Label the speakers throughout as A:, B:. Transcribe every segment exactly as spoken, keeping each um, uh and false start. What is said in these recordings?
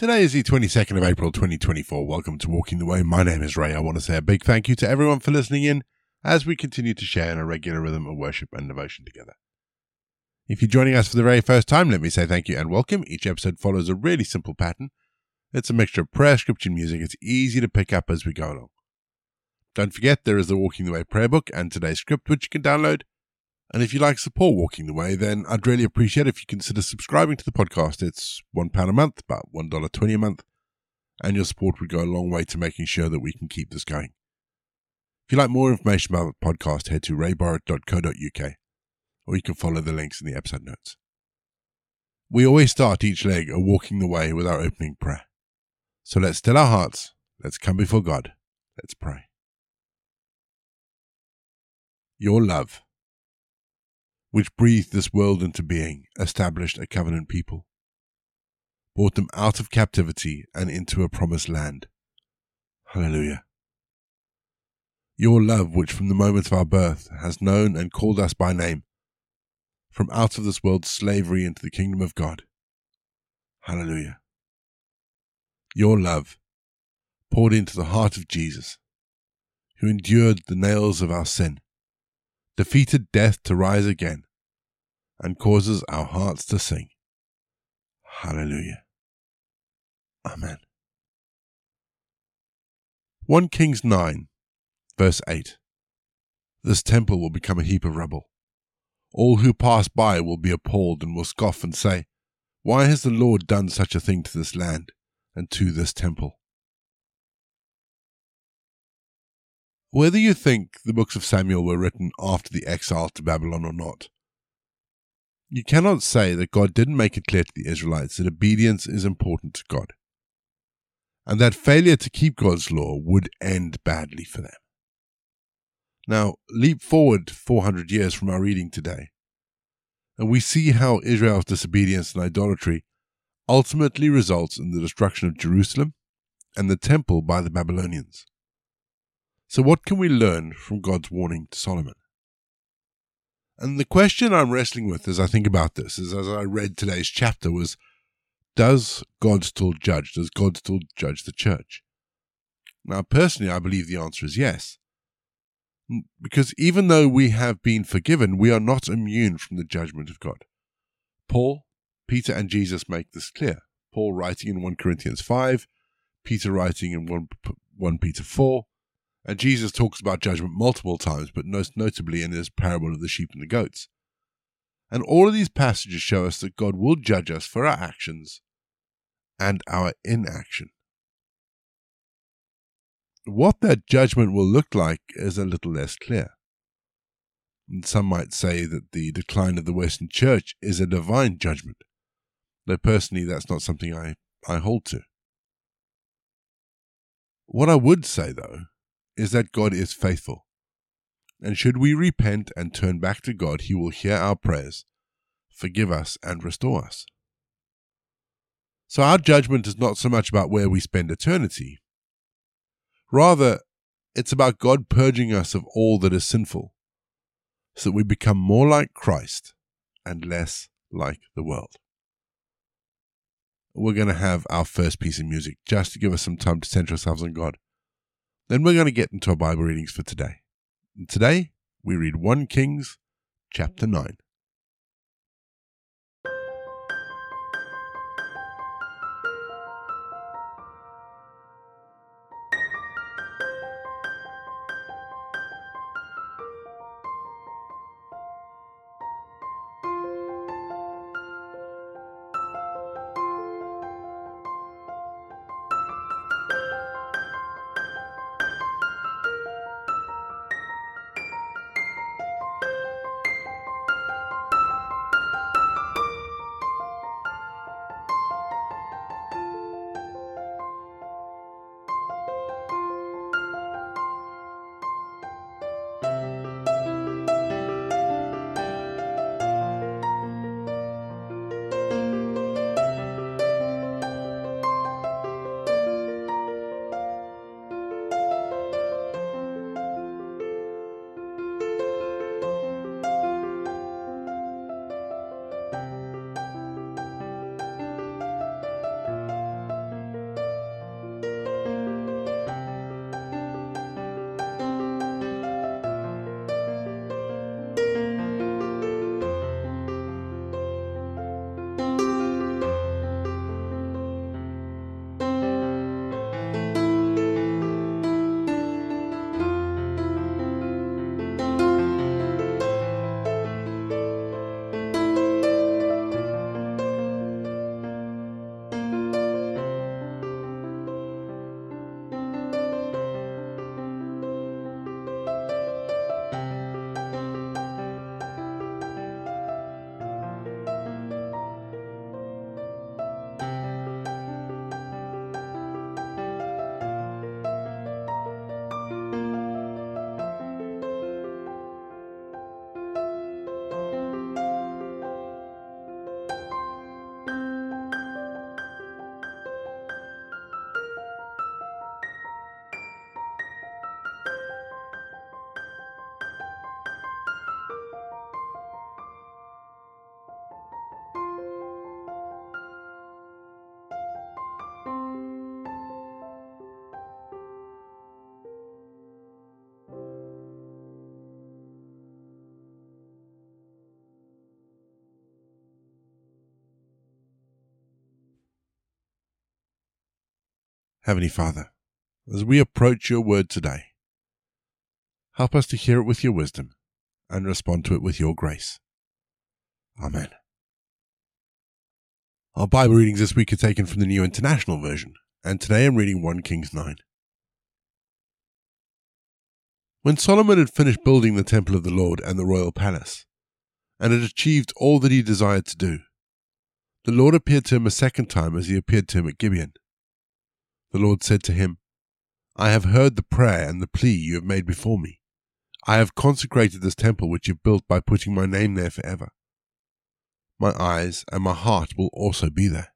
A: Today is the twenty-second of April, twenty twenty-four. Welcome to Walking the Way. My name is Ray. I want to say a big thank you to everyone for listening in as we continue to share in a regular rhythm of worship and devotion together. If you're joining us for the very first time, let me say thank you and welcome. Each episode follows a really simple pattern. It's a mixture of prayer, scripture, and music. It's easy to pick up as we go along. Don't forget, there is the Walking the Way prayer book and today's script, which you can download. And if you like support Walking the Way, then I'd really appreciate it if you consider subscribing to the podcast. It's one pound a month, about one dollar twenty a month, and your support would go a long way to making sure that we can keep this going. If you'd like more information about the podcast, head to ray barrett dot co dot uk, or you can follow the links in the episode notes. We always start each leg of Walking the Way with our opening prayer. So let's still our hearts, let's come before God, let's pray. Your love, which breathed this world into being, established a covenant people, brought them out of captivity and into a promised land. Hallelujah. Your love, which from the moment of our birth has known and called us by name, from out of this world's slavery into the kingdom of God. Hallelujah. Your love, poured into the heart of Jesus, who endured the nails of our sin, defeated death to rise again, and causes our hearts to sing. Hallelujah. Amen. First Kings nine, verse eight. This temple will become a heap of rubble. All who pass by will be appalled and will scoff and say, "Why has the Lord done such a thing to this land and to this temple?" Whether you think the books of Samuel were written after the exile to Babylon or not, you cannot say that God didn't make it clear to the Israelites that obedience is important to God, and that failure to keep God's law would end badly for them. Now, leap forward four hundred years from our reading today, and we see how Israel's disobedience and idolatry ultimately results in the destruction of Jerusalem and the temple by the Babylonians. So what can we learn from God's warning to Solomon? And the question I'm wrestling with as I think about this, is as I read today's chapter, was, does God still judge? Does God still judge the church? Now, personally, I believe the answer is yes. Because even though we have been forgiven, we are not immune from the judgment of God. Paul, Peter, and Jesus make this clear. Paul writing in First Corinthians five, Peter writing in First Peter four, and Jesus talks about judgment multiple times, but most notably in his parable of the sheep and the goats. And all of these passages show us that God will judge us for our actions and our inaction. What that judgment will look like is a little less clear. And some might say that the decline of the Western Church is a divine judgment, though personally that's not something I, I hold to. What I would say, though, is that God is faithful, and should we repent and turn back to God, He will hear our prayers, forgive us, and restore us. So our judgment is not so much about where we spend eternity. Rather, it's about God purging us of all that is sinful, so that we become more like Christ and less like the world. We're going to have our first piece of music just to give us some time to center ourselves on God. Then we're going to get into our Bible readings for today. And today, we read First Kings chapter nine. Heavenly Father, as we approach your word today, help us to hear it with your wisdom and respond to it with your grace. Amen. Our Bible readings this week are taken from the New International Version, and today I'm reading First Kings nine. When Solomon had finished building the temple of the Lord and the royal palace, and had achieved all that he desired to do, the Lord appeared to him a second time as he appeared to him at Gibeon. The Lord said to him, I have heard the prayer and the plea you have made before me. I have consecrated this temple which you have built by putting my name there forever. My eyes and my heart will also be there.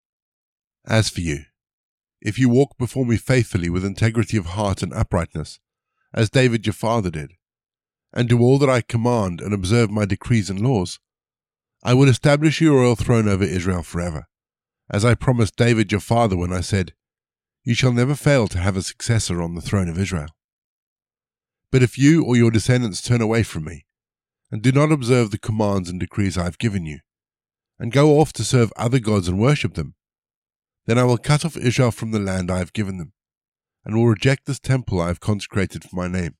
A: As for you, if you walk before me faithfully with integrity of heart and uprightness, as David your father did, and do all that I command and observe my decrees and laws, I will establish your royal throne over Israel forever, as I promised David your father when I said, You shall never fail to have a successor on the throne of Israel. But if you or your descendants turn away from me, and do not observe the commands and decrees I have given you, and go off to serve other gods and worship them, then I will cut off Israel from the land I have given them, and will reject this temple I have consecrated for my name.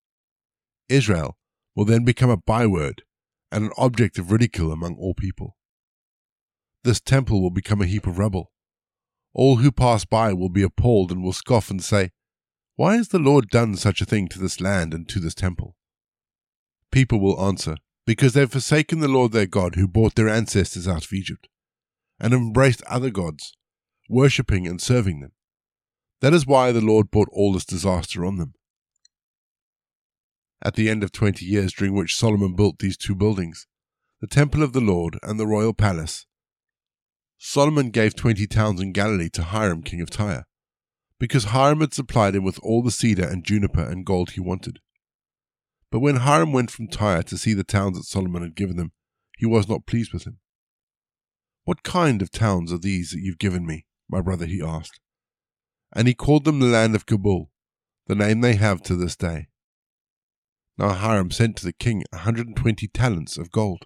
A: Israel will then become a byword and an object of ridicule among all people. This temple will become a heap of rubble. All who pass by will be appalled and will scoff and say, Why has the Lord done such a thing to this land and to this temple? People will answer, Because they have forsaken the Lord their God who brought their ancestors out of Egypt, and have embraced other gods, worshipping and serving them. That is why the Lord brought all this disaster on them. At the end of twenty years during which Solomon built these two buildings, the temple of the Lord and the royal palace, Solomon gave twenty towns in Galilee to Hiram king of Tyre, because Hiram had supplied him with all the cedar and juniper and gold he wanted. But when Hiram went from Tyre to see the towns that Solomon had given them, he was not pleased with him. What kind of towns are these that you've given me, my brother? He asked. And he called them the land of Kabul, the name they have to this day. Now Hiram sent to the king a hundred and twenty talents of gold.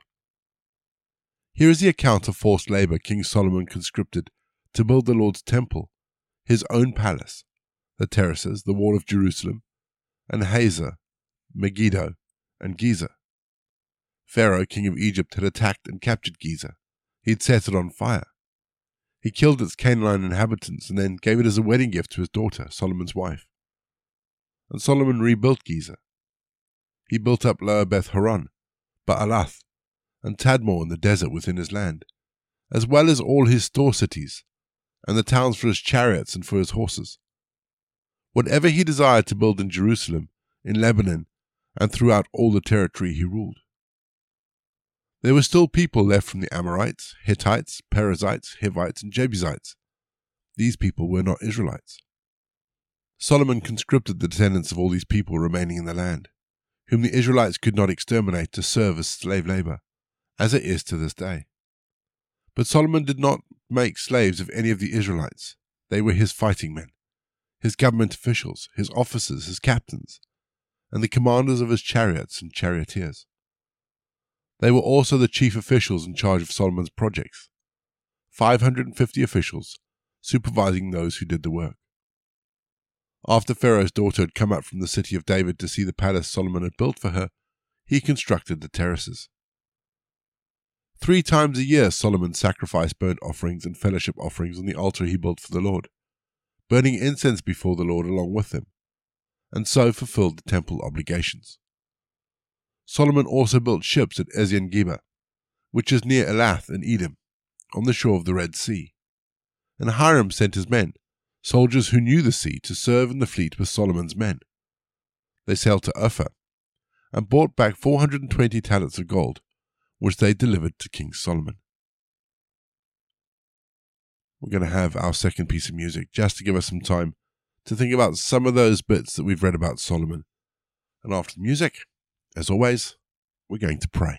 A: Here is the account of forced labor King Solomon conscripted to build the Lord's temple, his own palace, the terraces, the wall of Jerusalem, and Hazor, Megiddo, and Giza. Pharaoh, king of Egypt, had attacked and captured Giza. He had set it on fire. He killed its Canaanite inhabitants and then gave it as a wedding gift to his daughter, Solomon's wife. And Solomon rebuilt Giza. He built up Lower Beth Horon, Baalath, and Tadmor in the desert within his land, as well as all his store cities, and the towns for his chariots and for his horses. Whatever he desired to build in Jerusalem, in Lebanon, and throughout all the territory he ruled. There were still people left from the Amorites, Hittites, Perizzites, Hivites, and Jebusites. These people were not Israelites. Solomon conscripted the descendants of all these people remaining in the land, whom the Israelites could not exterminate, to serve as slave labor, as it is to this day. But Solomon did not make slaves of any of the Israelites. They were his fighting men, his government officials, his officers, his captains, and the commanders of his chariots and charioteers. They were also the chief officials in charge of Solomon's projects, five hundred fifty officials supervising those who did the work. After Pharaoh's daughter had come up from the city of David to see the palace Solomon had built for her, he constructed the terraces. Three times a year Solomon sacrificed burnt offerings and fellowship offerings on the altar he built for the Lord, burning incense before the Lord along with them, and so fulfilled the temple obligations. Solomon also built ships at Ezion-Geber, which is near Elath in Edom, on the shore of the Red Sea. And Hiram sent his men, soldiers who knew the sea, to serve in the fleet with Solomon's men. They sailed to Ophir, and brought back four hundred and twenty talents of gold, which they delivered to King Solomon. We're going to have our second piece of music, just to give us some time to think about some of those bits that we've read about Solomon. And after the music, as always, we're going to pray.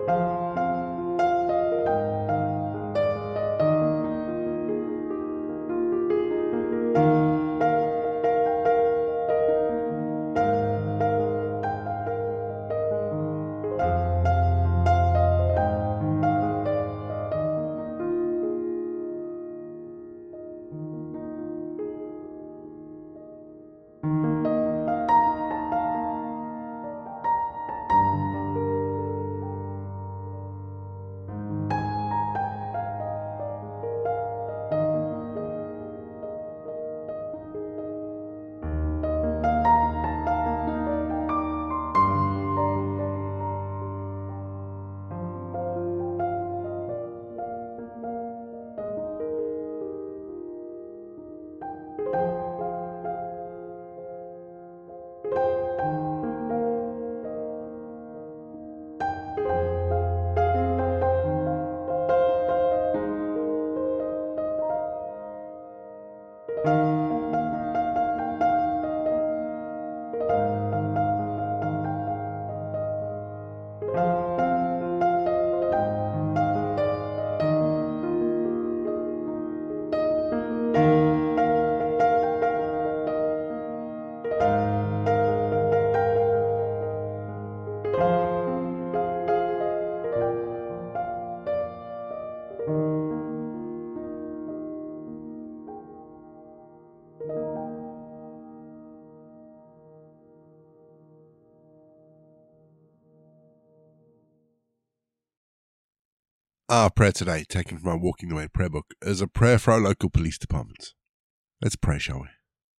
A: Our prayer today, taken from our Walking the Way prayer book, is a prayer for our local police departments. Let's pray, shall we?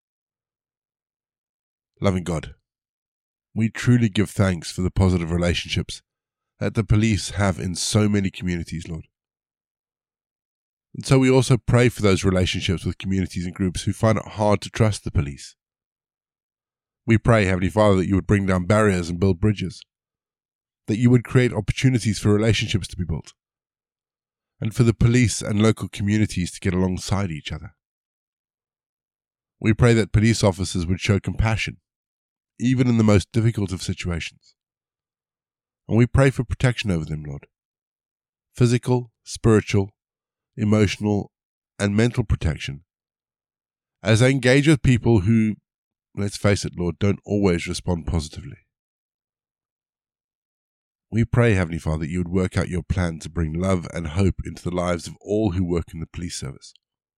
A: Loving God, we truly give thanks for the positive relationships that the police have in so many communities, Lord. And so we also pray for those relationships with communities and groups who find it hard to trust the police. We pray, Heavenly Father, that you would bring down barriers and build bridges, that you would create opportunities for relationships to be built, and for the police and local communities to get alongside each other. We pray that police officers would show compassion, even in the most difficult of situations. And we pray for protection over them, Lord. Physical, spiritual, emotional, and mental protection, as they engage with people who, let's face it, Lord, don't always respond positively. We pray, Heavenly Father, that you would work out your plan to bring love and hope into the lives of all who work in the police service.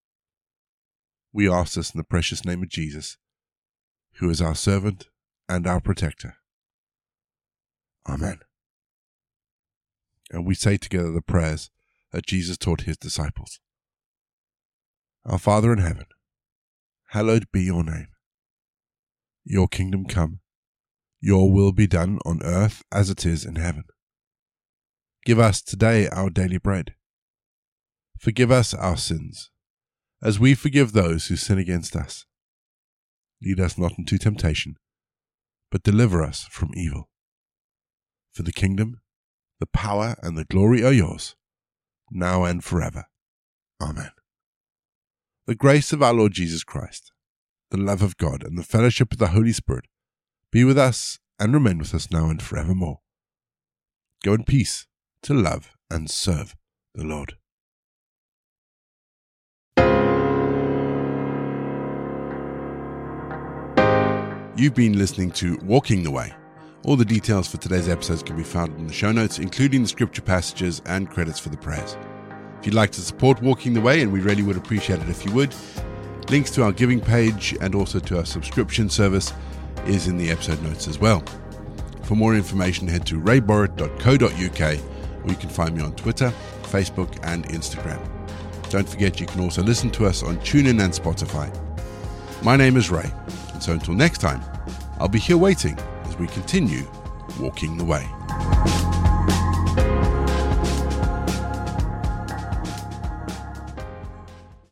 A: We ask this in the precious name of Jesus, who is our servant and our protector. Amen. And we say together the prayers that Jesus taught his disciples. Our Father in heaven, hallowed be your name. Your kingdom come. Your will be done on earth as it is in heaven. Give us today our daily bread. Forgive us our sins, as we forgive those who sin against us. Lead us not into temptation, but deliver us from evil. For the kingdom, the power, and the glory are yours, now and forever. Amen. The grace of our Lord Jesus Christ, the love of God, and the fellowship of the Holy Spirit be with us and remain with us now and forevermore. Go in peace to love and serve the Lord. You've been listening to Walking the Way. All the details for today's episodes can be found in the show notes, including the scripture passages and credits for the prayers. If you'd like to support Walking the Way, and we really would appreciate it if you would, links to our giving page and also to our subscription service is in the episode notes as well. For more information, head to ray borrett dot co dot uk, or you can find me on Twitter, Facebook, and Instagram. Don't forget, you can also listen to us on TuneIn and Spotify. My name is Ray, and so until next time, I'll be here waiting as we continue walking the way.